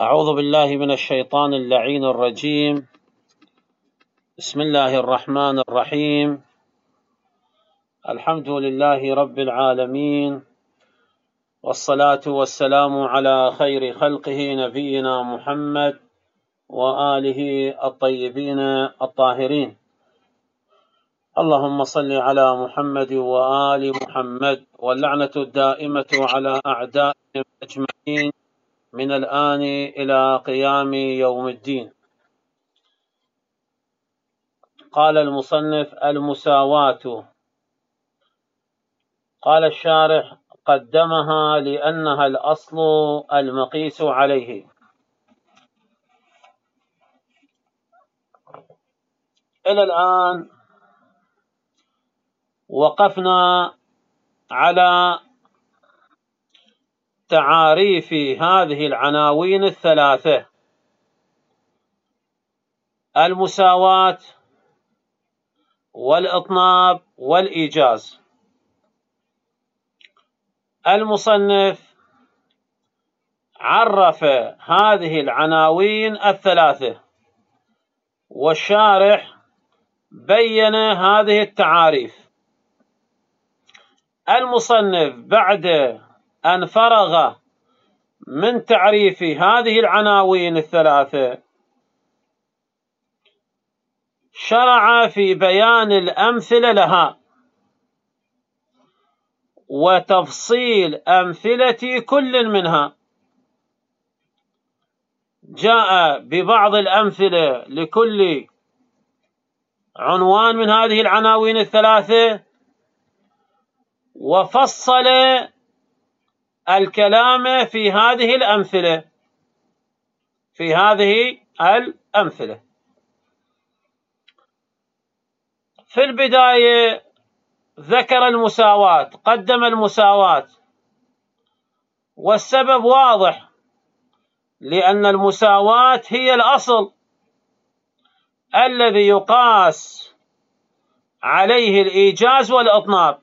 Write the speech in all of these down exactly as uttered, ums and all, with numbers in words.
أعوذ بالله من الشيطان اللعين الرجيم. بسم الله الرحمن الرحيم. الحمد لله رب العالمين، والصلاة والسلام على خير خلقه نبينا محمد وآله الطيبين الطاهرين. اللهم صل على محمد وآل محمد، واللعنة الدائمة على أعدائهم أجمعين من الآن إلى قيام يوم الدين. قال المصنف: المساواة. قال الشارح: قدمها لأنها الأصل المقيس عليه. إلى الآن وقفنا على تعاريف هذه العناوين الثلاثة: المساواة والإطناب والإيجاز. المصنف عرف هذه العناوين الثلاثة، والشارح بين هذه التعاريف. المصنف بعد أن فرغ من تعريف هذه العناوين الثلاثة شرع في بيان الأمثلة لها وتفصيل أمثلة كل منها. جاء ببعض الأمثلة لكل عنوان من هذه العناوين الثلاثة، وفصل الكلام في هذه الأمثلة في هذه الأمثلة. في البداية ذكر المساواة، قدم المساواة، والسبب واضح، لأن المساواة هي الأصل الذي يقاس عليه الإيجاز والإطناب،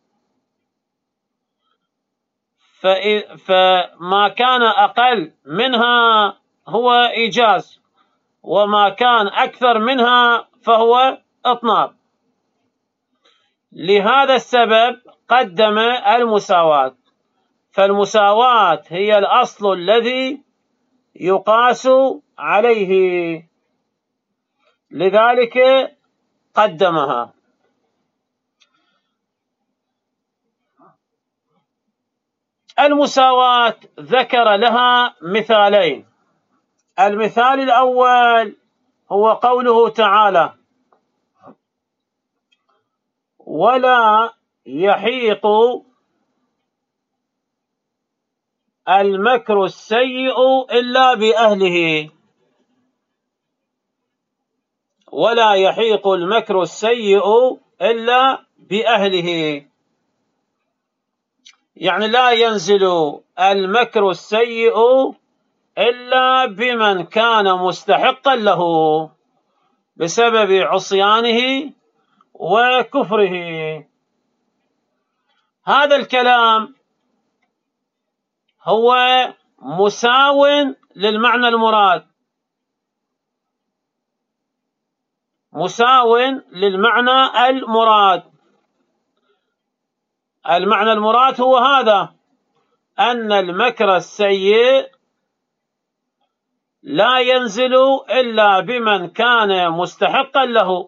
فما كان أقل منها هو إيجاز، وما كان أكثر منها فهو إطناب. لهذا السبب قدم المساواة، فالمساواة هي الأصل الذي يقاس عليه، لذلك قدمها. المساواة ذكر لها مثالين. المثال الأول هو قوله تعالى: ولا يحيق المكر السيء إلا بأهله. ولا يحيق المكر السيء إلا بأهله، يعني لا ينزل المكر السيء إلا بمن كان مستحقا له بسبب عصيانه وكفره. هذا الكلام هو مساو للمعنى المراد، مساو للمعنى المراد. المعنى المراد هو هذا: أن المكر السيء لا ينزل إلا بمن كان مستحقا له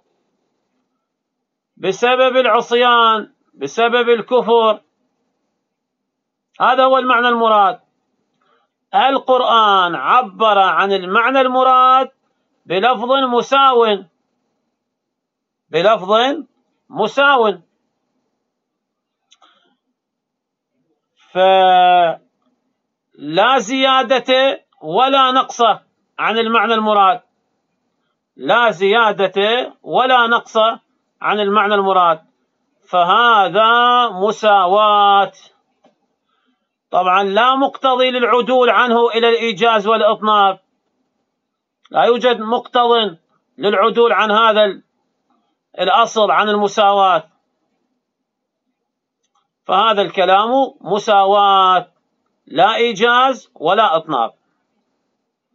بسبب العصيان، بسبب الكفر. هذا هو المعنى المراد. القرآن عبر عن المعنى المراد بلفظ مساو، بلفظ مساو. فلا زيادة ولا نقص عن المعنى المراد، لا زيادة ولا نقص عن المعنى المراد، فهذا مساواة. طبعا لا مقتضي للعدول عنه إلى الإيجاز والإطناب، لا يوجد مقتض للعدول عن هذا الأصل، عن المساواة، فهذا الكلام مساواة، لا إيجاز ولا إطناب.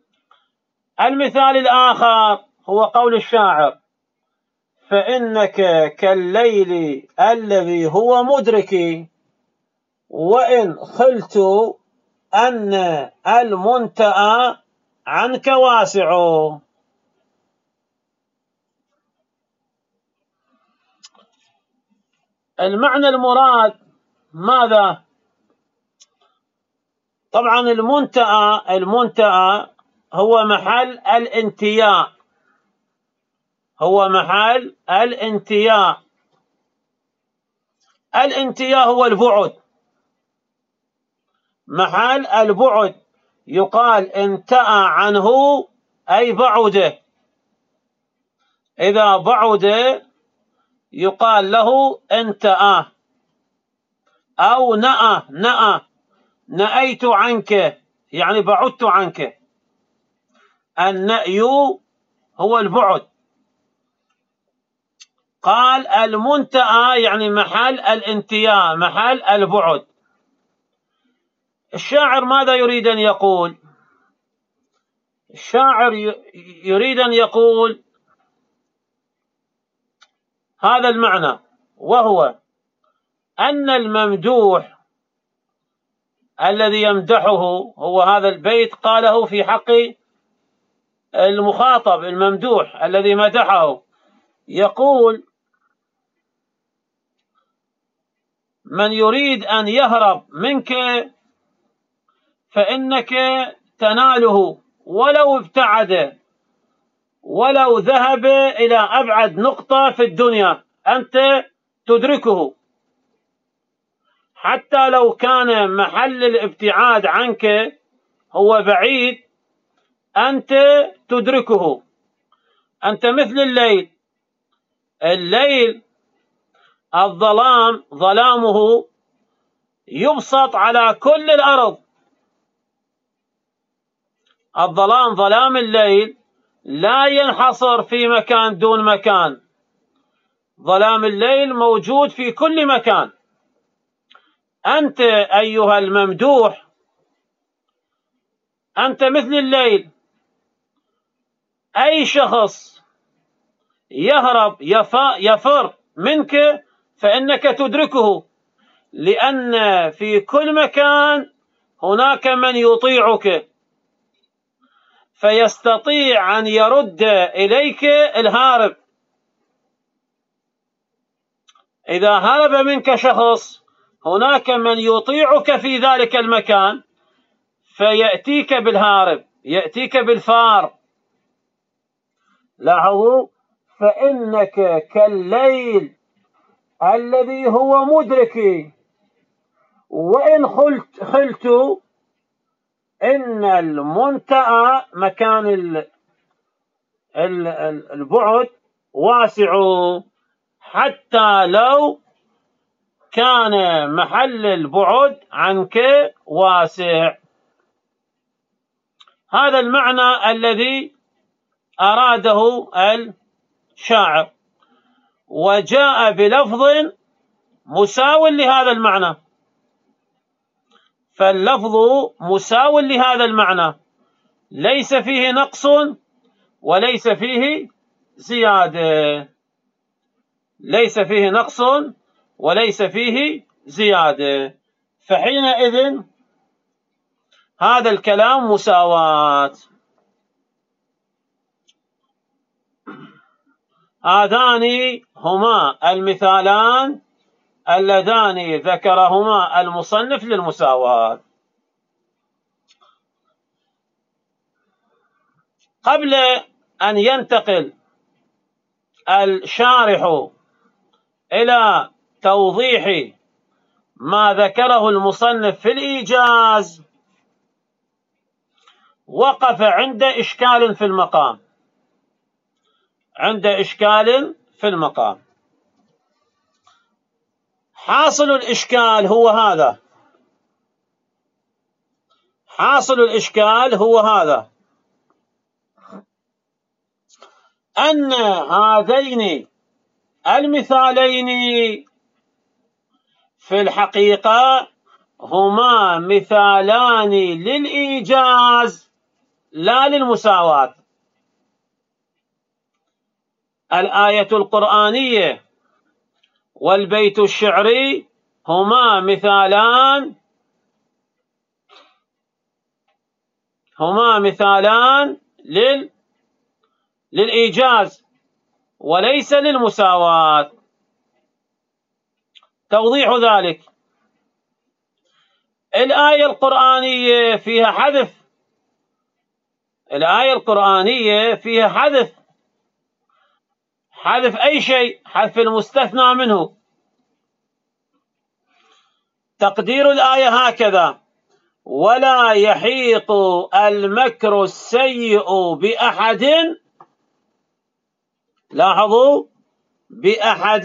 المثال الآخر هو قول الشاعر: فإنك كالليل الذي هو مدركي وإن خلت أن المنتأى عنك واسع. المعنى المراد ماذا؟ طبعا المنتأى المنتأى هو محل الانتياء، هو محل الانتياء. الانتياء هو البعد، محل البعد يقال انتأى عنه أي بعد، إذا بعد يقال له انتأى. أو نأى نأى نأيت عنك يعني بعدت عنك. النأي هو البعد. قال المنتأى يعني محل الانتياء، محل البعد. الشاعر ماذا يريد أن يقول؟ الشاعر يريد أن يقول هذا المعنى، وهو أن الممدوح الذي يمدحه، هو هذا البيت قاله في حق المخاطب الممدوح الذي مدحه، يقول: من يريد أن يهرب منك فإنك تناله ولو ابتعد، ولو ذهب إلى أبعد نقطة في الدنيا أنت تدركه، حتى لو كان محل الابتعاد عنك هو بعيد أنت تدركه. أنت مثل الليل، الليل الظلام ظلامه يبسط على كل الأرض. الظلام ظلام الليل لا ينحصر في مكان دون مكان، ظلام الليل موجود في كل مكان. أنت أيها الممدوح أنت مثل الليل، أي شخص يهرب يفر منك فإنك تدركه، لأن في كل مكان هناك من يطيعك فيستطيع أن يرد إليك الهارب. إذا هرب منك شخص هناك من يطيعك في ذلك المكان فيأتيك بالهارب، يأتيك بالفار. لاحظوا: فإنك كالليل الذي هو مدركي وإن خلت, خلت إن المنتأى مكان البعد واسع، حتى لو كان محل البعد عنك واسع. هذا المعنى الذي أراده الشاعر، وجاء بلفظ مساو لهذا المعنى، فاللفظ مساو لهذا المعنى، ليس فيه نقص وليس فيه زيادة، ليس فيه نقص وليس فيه زيادة، فحينئذ هذا الكلام مساواة. هذان هما المثالان اللذان ذكرهما المصنف للمساواة. قبل أن ينتقل الشارح إلى توضيح ما ذكره المصنف في الإيجاز، وقف عند إشكال في المقام، عند إشكال في المقام. حاصل الإشكال هو هذا، حاصل الإشكال هو هذا: أن هذين المثالين في الحقيقة هما مثالان للإيجاز لا للمساواة. الآية القرآنية والبيت الشعري هما مثالان هما مثالان لل للإيجاز وليس للمساواة. توضيح ذلك: الآية القرآنية فيها حذف الآية القرآنية فيها حذف حذف أي شيء، حذف المستثنى منه. تقدير الآية هكذا: ولا يحيق المكر السيء بأحد، لاحظوا، بأحد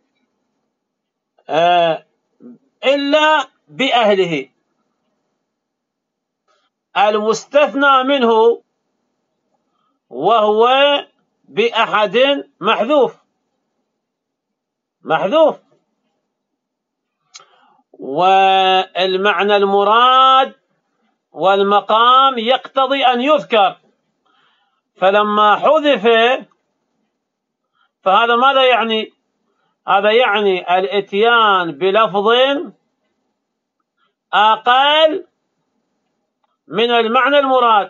آه إلا بأهله. المستثنى منه وهو بأحد محذوف محذوف والمعنى المراد والمقام يقتضي أن يذكر، فلما حذف فهذا ماذا يعني؟ هذا يعني الاتيان بلفظ أقل من المعنى المراد،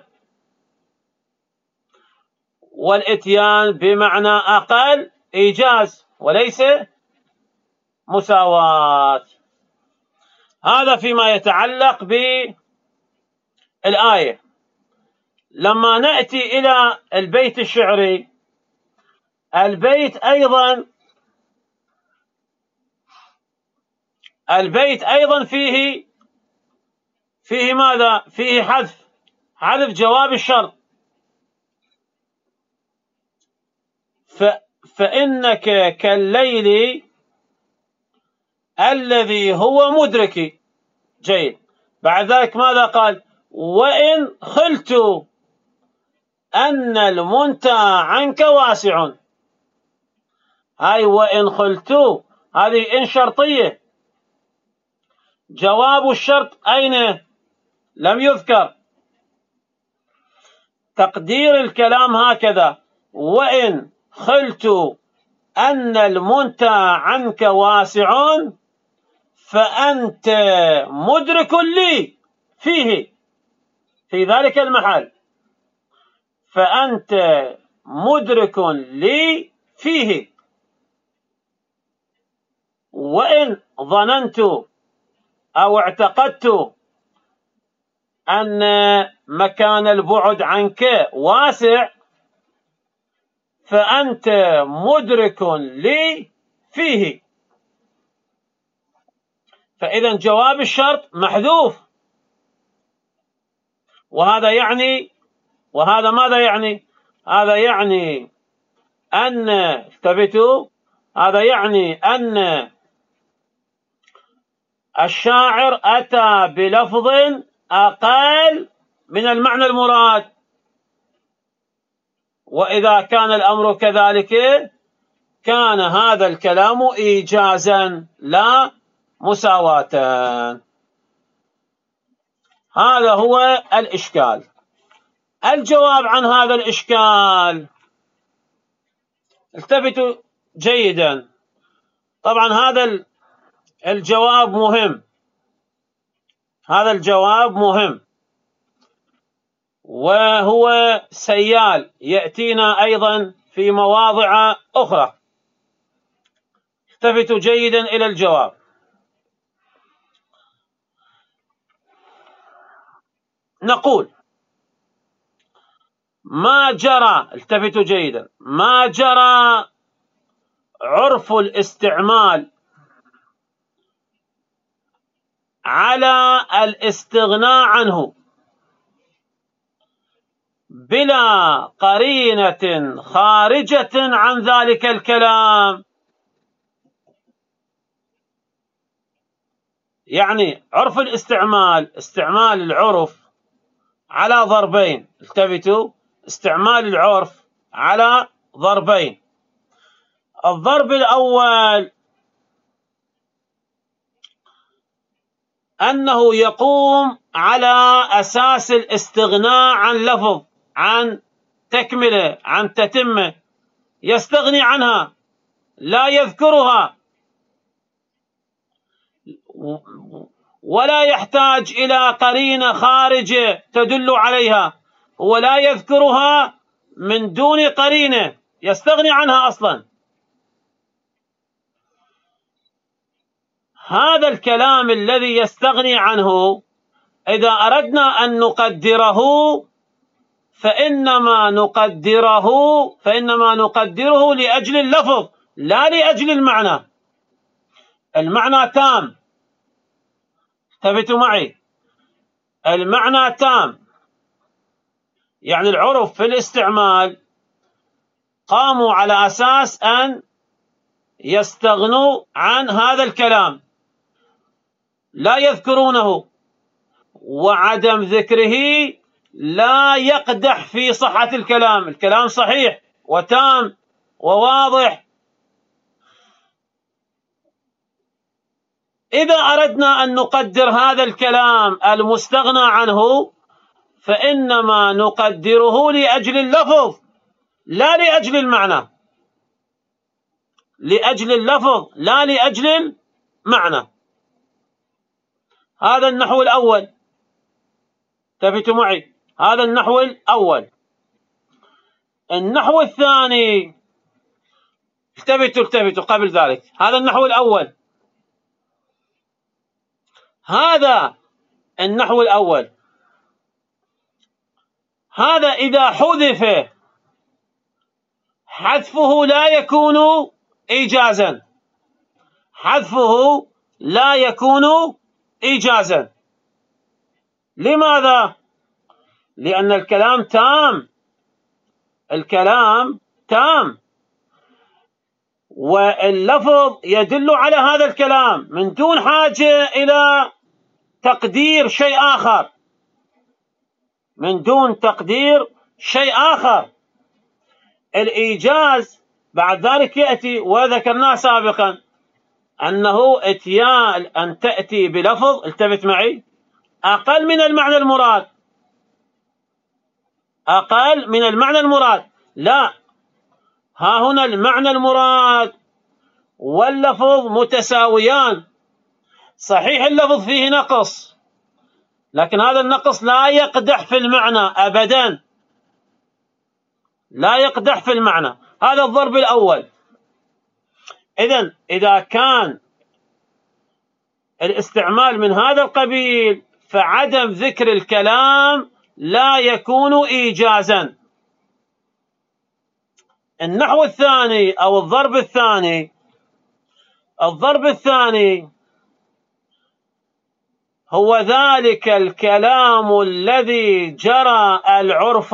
والاتيان بمعنى أقل إيجاز وليس مساواة. هذا فيما يتعلق بالآية. لما نأتي إلى البيت الشعري، البيت أيضا البيت أيضا فيه فيه ماذا؟ فيه حذف حذف جواب الشرط. ف فإنك كالليل الذي هو مدرك. جيد. بعد ذلك ماذا قال؟ وإن خلت أن المنتهى عنك واسع. هاي وإن خلت هذه إن شرطية، جواب الشرط أين؟ لم يذكر. تقدير الكلام هكذا: وإن خلت أن المنتهى عنك واسع فأنت مدرك لي فيه، في ذلك المحل، فأنت مدرك لي فيه. وإن ظننت أو اعتقدت أن مكان البعد عنك واسع فأنت مدرك لي فيه. فإذا جواب الشرط محذوف، وهذا يعني وهذا ماذا يعني؟ هذا يعني أن انتبهوا هذا يعني أن الشاعر أتى بلفظ أقل من المعنى المراد، وإذا كان الأمر كذلك كان هذا الكلام إيجازا لا مساواة. هذا هو الإشكال. الجواب عن هذا الإشكال: التفتوا جيدا. طبعا هذا الجواب مهم هذا الجواب مهم وهو سيال يأتينا أيضا في مواضع أخرى. التفتوا جيدا إلى الجواب. نقول: ما جرى التفتوا جيدا ما جرى عرف الاستعمال على الاستغناء عنه بلا قرينة خارجة عن ذلك الكلام. يعني عرف الاستعمال استعمال العرف على ضربين. التفتوا: استعمال العرف على ضربين. الضرب الأول أنه يقوم على أساس الاستغناء عن لفظ، عن تكملة، عن تتمة. يستغني عنها، لا يذكرها، ولا يحتاج إلى قرينة خارجة تدل عليها، هو لا يذكرها من دون قرينة، يستغني عنها أصلا. هذا الكلام الذي يستغني عنه إذا أردنا أن نقدره فإنما نقدره فإنما نقدره لأجل اللفظ لا لأجل المعنى. المعنى تام، انتبهوا معي، المعنى تام، يعني العرف في الاستعمال قاموا على أساس أن يستغنوا عن هذا الكلام، لا يذكرونه، وعدم ذكره لا يقدح في صحة الكلام، الكلام صحيح وتام وواضح. إذا أردنا أن نقدر هذا الكلام المستغنى عنه فإنما نقدره لأجل اللفظ لا لأجل المعنى، لأجل اللفظ لا لأجل المعنى. هذا النحو الأول، انتبهوا معي، هذا النحو الأول. النحو الثاني، التفتوا التفتوا قبل ذلك، هذا النحو الأول، هذا النحو الأول، هذا إذا حذف حذفه لا يكون إيجازا، حذفه لا يكون إيجازا. لماذا؟ لأن الكلام تام، الكلام تام، واللفظ يدل على هذا الكلام من دون حاجة إلى تقدير شيء آخر، من دون تقدير شيء آخر. الإيجاز بعد ذلك يأتي، وذكرناه سابقا أنه اتيان أن تأتي بلفظ، التفت معي، أقل من المعنى المراد، أقل من المعنى المراد. لا، ها هنا المعنى المراد واللفظ متساويان، صحيح اللفظ فيه نقص، لكن هذا النقص لا يقدح في المعنى أبدا، لا يقدح في المعنى. هذا الضرب الأول. إذن إذا كان الاستعمال من هذا القبيل فعدم ذكر الكلام لا يكون إيجازا. النحو الثاني أو الضرب الثاني، الضرب الثاني هو ذلك الكلام الذي جرى العرف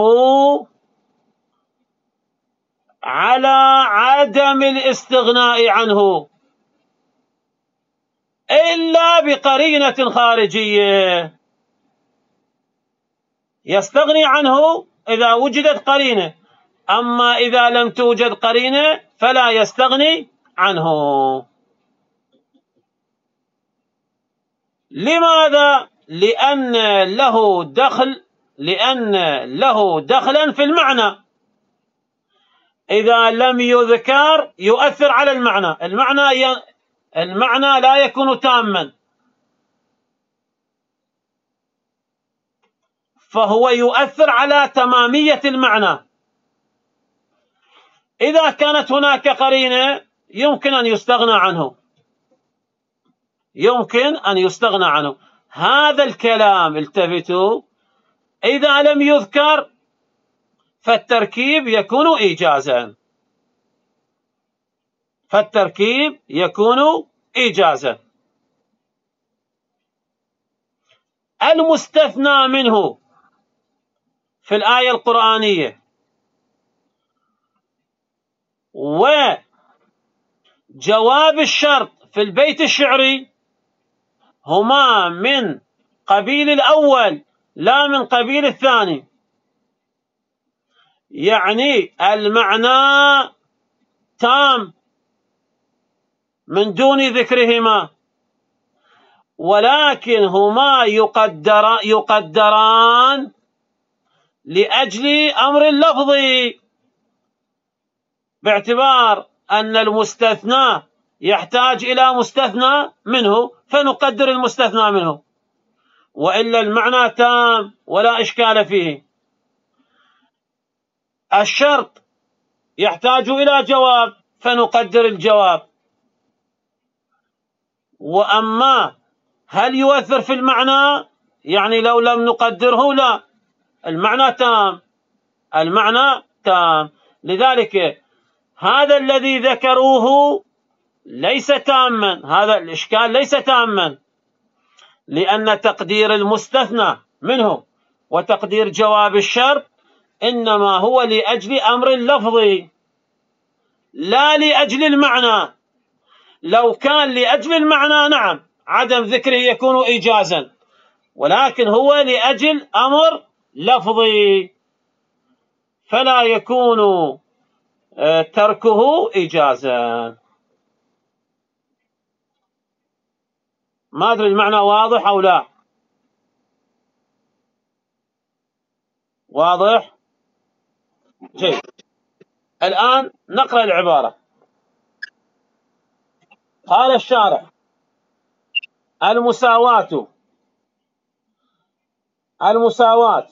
على عدم الاستغناء عنه إلا بقرينة خارجية، يستغني عنه إذا وجدت قرينة، أما إذا لم توجد قرينة فلا يستغني عنه. لماذا؟ لأن له دخل، لأن له دخلا في المعنى، إذا لم يذكر يؤثر على المعنى، المعنى ي... المعنى لا يكون تاما، فهو يؤثر على تمامية المعنى. إذا كانت هناك قرينة يمكن أن يستغنى عنه، يمكن أن يستغنى عنه. هذا الكلام، التفتوا، إذا لم يذكر فالتركيب يكون إيجازا، فالتركيب يكون إيجازا. المستثنى منه في الآية القرآنية وجواب الشرط في البيت الشعري هما من قبيل الأول لا من قبيل الثاني، يعني المعنى تام من دون ذكرهما، ولكن هما يقدر يقدران لأجل أمر اللفظي، باعتبار أن المستثنى يحتاج إلى مستثنى منه فنقدر المستثنى منه، وإلا المعنى تام ولا إشكال فيه. الشرط يحتاج إلى جواب فنقدر الجواب. وأما هل يؤثر في المعنى؟ يعني لو لم نقدره لا، المعنى تام، المعنى تام. لذلك هذا الذي ذكروه ليس تاما، هذا الإشكال ليس تاما، لأن تقدير المستثنى منه وتقدير جواب الشرط إنما هو لأجل أمر لفظي لا لأجل المعنى. لو كان لأجل المعنى نعم عدم ذكره يكون إيجازا، ولكن هو لأجل أمر لفظي فلا يكون تركه إيجازا. ما أدري المعنى واضح أو لا؟ واضح؟ جيد. الآن نقرأ العبارة. قال الشارح: المساواة المساواة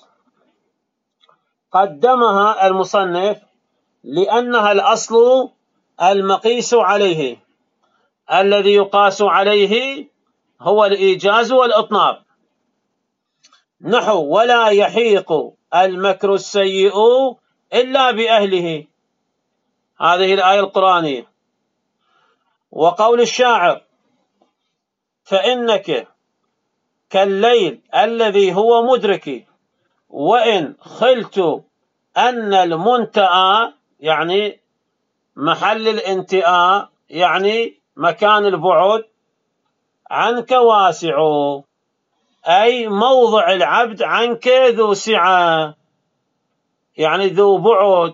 قدمها المصنف لأنها الأصل المقيس عليه، الذي يقاس عليه هو الإيجاز والإطناب، نحو ولا يحيق المكر السيء إلا بأهله، هذه الآية القرآنية. وقول الشاعر: فإنك كالليل الذي هو مدرك وإن خلت أن المنتأى، يعني محل الانتئاء يعني مكان البعد، عنك واسع، أي موضع العبد عنك ذو سعة يعني ذو بعد.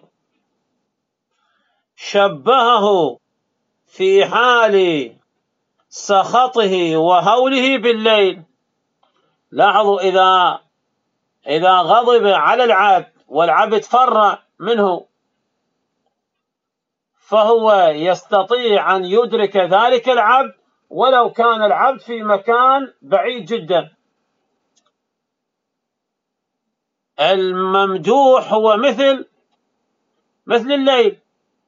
شبهه في حال سخطه وهوله بالليل. لاحظوا إذا إذا غضب على العبد والعبد فر منه فهو يستطيع أن يدرك ذلك العبد ولو كان العبد في مكان بعيد جدا. الممدوح هو مثل مثل الليل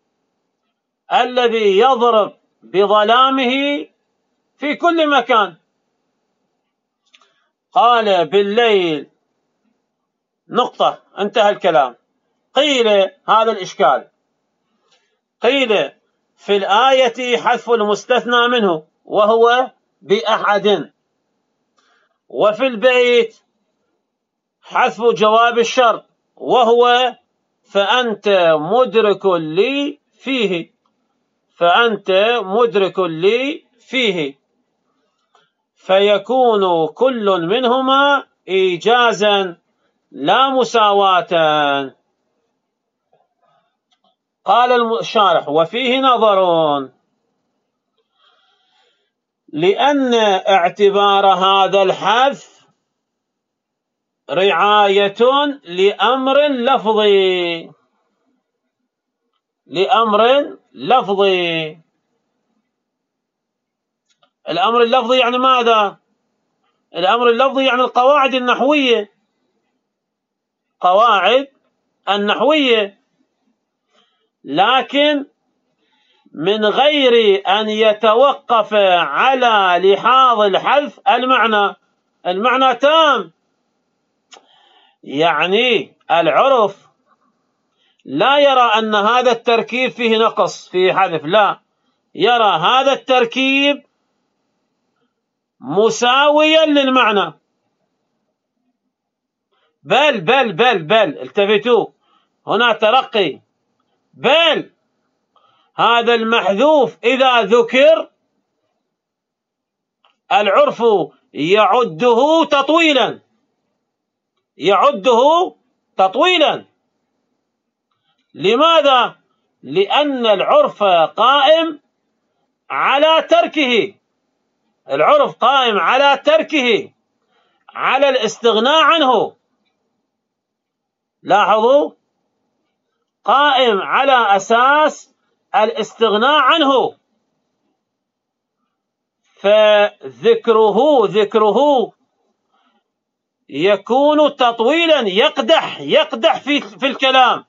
الذي يضرب بظلامه في كل مكان. قال بالليل نقطة، انتهى الكلام. قيل هذا الإشكال، قيل في الآية حذف المستثنى منه وهو بأحد، وفي البيت حذف جواب الشرط وهو فأنت مدرك لي فيه، فأنت مدرك لي فيه، فيكون كل منهما إيجازا لا مساواة. قال الشارح: وفيه نظر، لأن اعتبار هذا الحذف رعاية لأمر لفظي لأمر لفظي الأمر اللفظي يعني ماذا؟ الأمر اللفظي يعني القواعد النحوية، قواعد النحوية، لكن من غير أن يتوقف على لحاظ الحذف المعنى. المعنى تام، يعني العرف لا يرى أن هذا التركيب فيه نقص فيه حذف، لا، يرى هذا التركيب مساويا للمعنى. بل بل بل بل التفتوا، هنا ترقي، بل هذا المحذوف إذا ذكر العرف يعده تطويلا يعده تطويلا لماذا؟ لأن العرف قائم على تركه، العرف قائم على تركه، على الاستغناء عنه. لاحظوا، قائم على أساس الاستغناء عنه، فذكره ذكره يكون تطويلا، يقدح يقدح في في الكلام.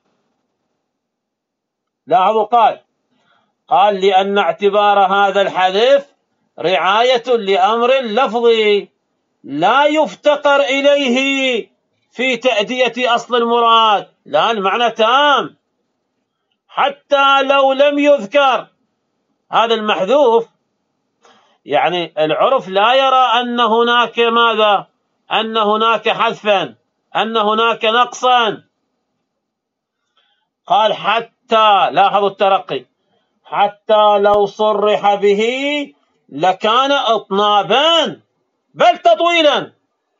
لاحظوا، قال قال لأن اعتبار هذا الحذف رعاية لأمر لفظي لا يفتقر إليه في تأدية أصل المراد. لا، المعنى تام حتى لو لم يذكر هذا المحذوف. يعني العرف لا يرى أن هناك ماذا؟ أن هناك حذفا، أن هناك نقصا. قال حتى، لاحظوا الترقي، حتى لو صرح به لكان اطنابا بل تطويلا،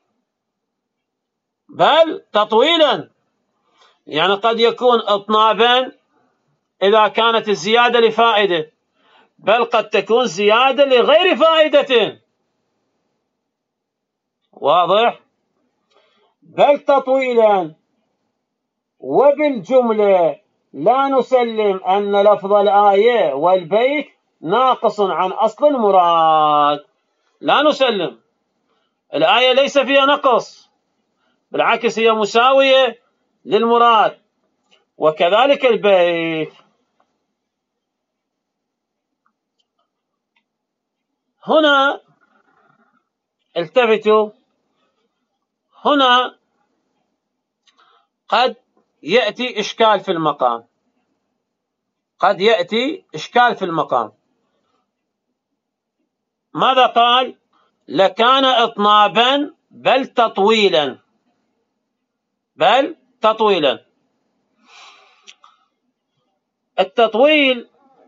بل تطويلا. يعني قد يكون اطنابا إذا كانت الزيادة لفائدة، بل قد تكون زيادة لغير فائدة. واضح؟ بل تطويلا. وبالجملة لا نسلم أن لفظ الآية والبيت ناقص عن أصل المراد. لا نسلم، الآية ليس فيها نقص، بالعكس هي مساوية للمراد، وكذلك البيت. هنا التفتوا، هنا قد يأتي إشكال في المقام، قد يأتي إشكال في المقام. ماذا قال؟ لكان إطنابا بل تطويلا، بل تطويلا. التطويل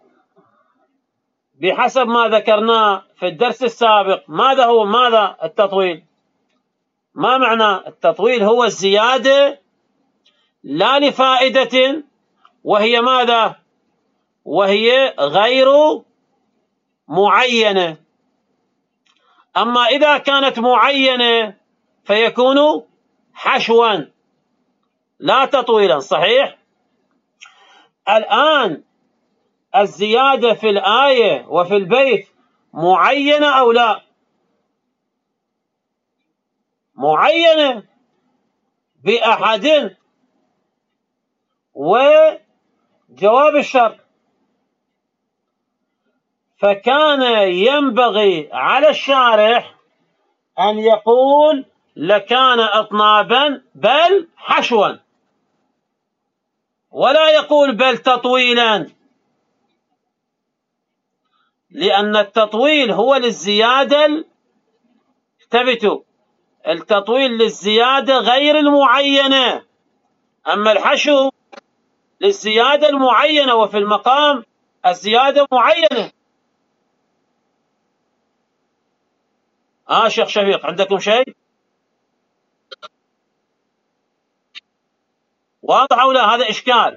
بحسب ما ذكرناه في الدرس السابق، ماذا هو؟ ماذا التطويل؟ ما معنى التطويل؟ هو الزيادة لا لفائدة، وهي ماذا؟ وهي غير معينة. أما إذا كانت معينة فيكون حشوا لا تطويلا. صحيح؟ الآن الزيادة في الآية وفي البيت معينة أو لا؟ معينة بأحد، وجواب الشرط. فكان ينبغي على الشارح أن يقول لكان أطنابا بل حشوا، ولا يقول بل تطويلا، لأن التطويل هو للزيادة. انتبهوا، التطويل للزيادة غير المعينة، أما الحشو للزيادة المعينة، وفي المقام الزيادة معينة. آه شيخ شفيق، عندكم شيء واضح أو لا؟ هذا إشكال.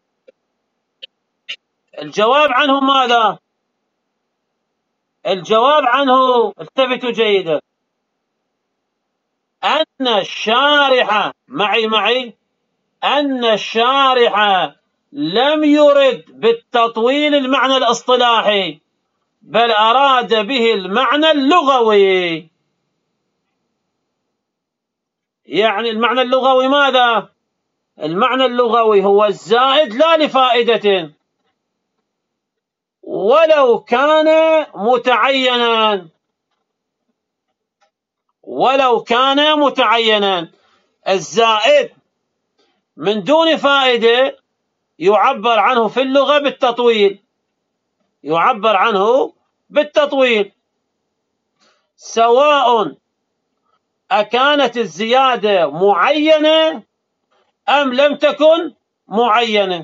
الجواب عنه ماذا؟ الجواب عنه، التفتوا جيدا، أن الشارح معي معي أن الشارح لم يرد بالتطويل المعنى الاصطلاحي، بل أراد به المعنى اللغوي. يعني المعنى اللغوي ماذا؟ المعنى اللغوي هو الزائد لا لفائدة، ولو كان متعينا، ولو كان متعينا. الزائد من دون فائدة يعبر عنه في اللغة بالتطويل، يعبر عنه بالتطويل، سواء أكانت الزيادة معينة أم لم تكن معينة.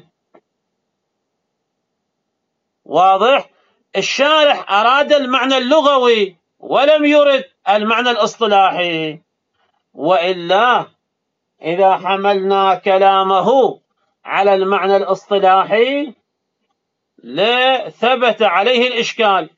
واضح؟ الشارح أراد المعنى اللغوي ولم يرد المعنى الاصطلاحي، وإلا إذا حملنا كلامه على المعنى الاصطلاحي لثبت عليه الإشكال،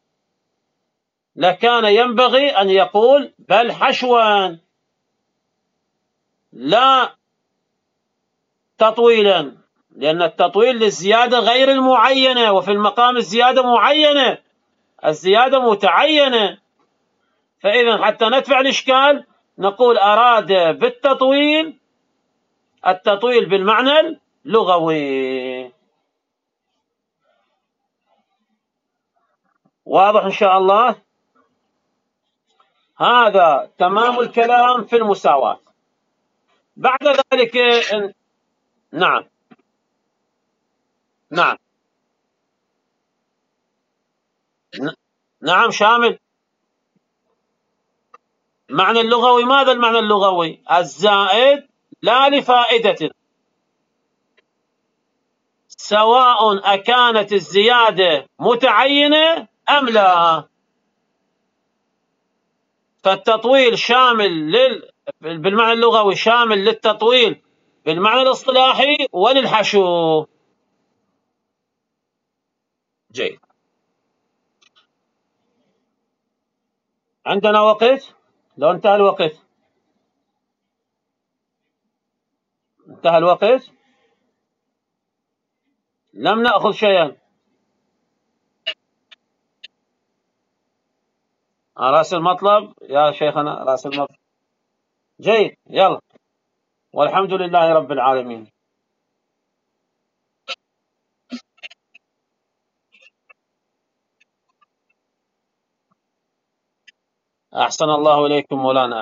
لكان ينبغي أن يقول بل حشوا لا تطويلا. لأن التطويل للزيادة غير المعينة، وفي المقام الزيادة معينة، الزيادة متعينة. فإذا حتى ندفع الإشكال نقول أراد بالتطويل التطويل بالمعنى اللغوي. واضح إن شاء الله؟ هذا تمام الكلام في المساواة. بعد ذلك إن... نعم نعم ن... نعم شامل. معنى اللغوي، ماذا المعنى اللغوي؟ الزائد لا لفائدة، سواء أكانت الزيادة متعينة أم لا. فالتطويل شامل لل... بالمعنى اللغوي شامل للتطويل بالمعنى الاصطلاحي وللحشو. جيد. عندنا وقت؟ لو انتهى الوقت، انتهى الوقت، لم نأخذ شيئا. رأس المطلب يا شيخنا، رأس المطلب. جيد، يلا. والحمد لله رب العالمين. أحسن الله إليكم مولانا.